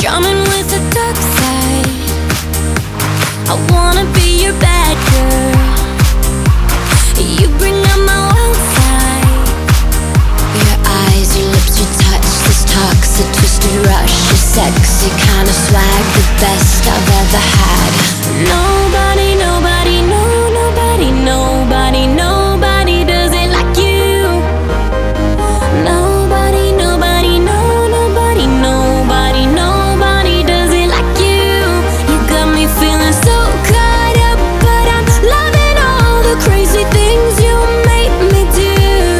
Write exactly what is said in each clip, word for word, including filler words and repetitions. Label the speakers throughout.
Speaker 1: drumming with the dark side. I wanna be your bad girl. You bring out my wild side. Your eyes, your lips, your touch, this toxic twisted rush, your sexy kind of swag, the best I've ever had. Nobody, nobody, no, nobody, nobody, nobody does it like you. Nobody, nobody, no, nobody, nobody, nobody does it like you. You got me feeling so caught up, but I'm loving all the crazy things you make me do.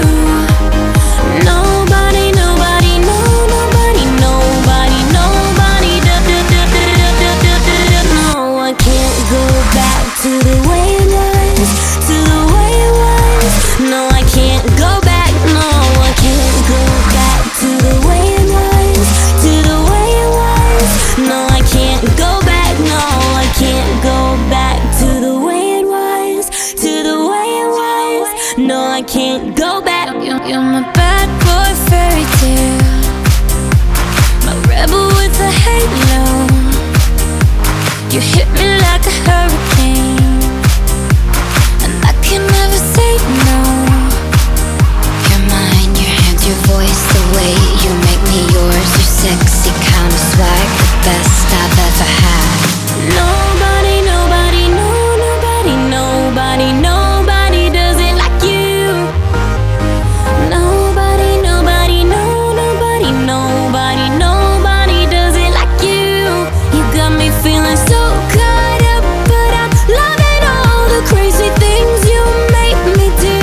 Speaker 1: Nobody, nobody, no, nobody, nobody, nobody da da da da da da da da. No, I can't go back to the way it was, to the way it was. No, I can't go back. No, I can't go back to the way it was, to the way it was. No, I can't go back. No, I can't go back to the way it was, to the way it was. No, I can't go back. You're, you're my bad boy fairy tale, my rebel with a halo. You hit me like a hurricane, and I can never say no. Your mind, your hands, your voice, the way you make me yours, your sexy kind of swag, the best I've ever had. Nobody, nobody, no, nobody, nobody, nobody does it like you. Nobody, nobody, no, nobody, nobody, nobody does it like you. You got me feeling so caught up, but I'm loving all the crazy things you make me do.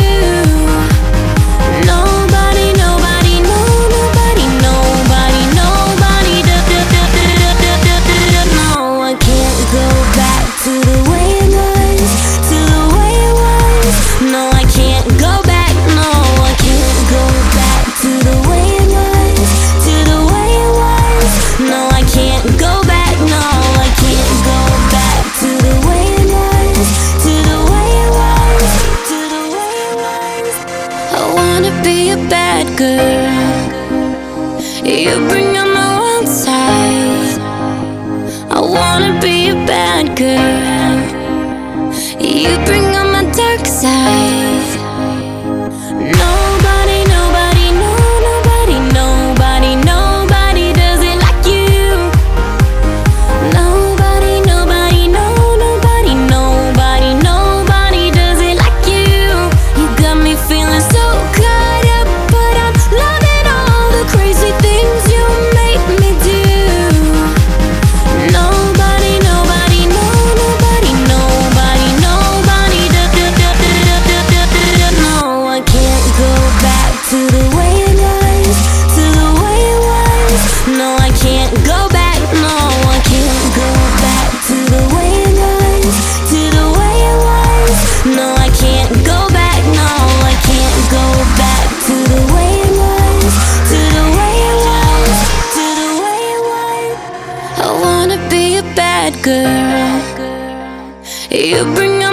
Speaker 1: Nobody, nobody, no, nobody, nobody, nobody da da da da da da da da. No, I can't go back to the way it was, to the way it was. No, I can't go back. No, I can't go back to the way it was, to the way it was. No, I can't go back. No, I can't go back to the way it was, to the way it was, to the way it was. I wanna be a bad girl. You bring out my wild side. I wanna be a bad girl. You bring out my dark side. Nobody, nobody, no, nobody, nobody, nobody does it like you. Nobody, nobody, no, nobody, nobody, nobody does it like you. You got me feeling so caught up, but I'm loving all the crazy things you make me do. Nobody, nobody, no, nobody, nobody, nobody da da da da da da da da. No, I can't go back to the way it was, to the way it was. No, I can't go back. No, I can't go back to the way it was, to the way it was. No, I can't go back. No, I can't go back to the way it was, to the way it was, to the way it was. I wanna be a bad girl. You bring out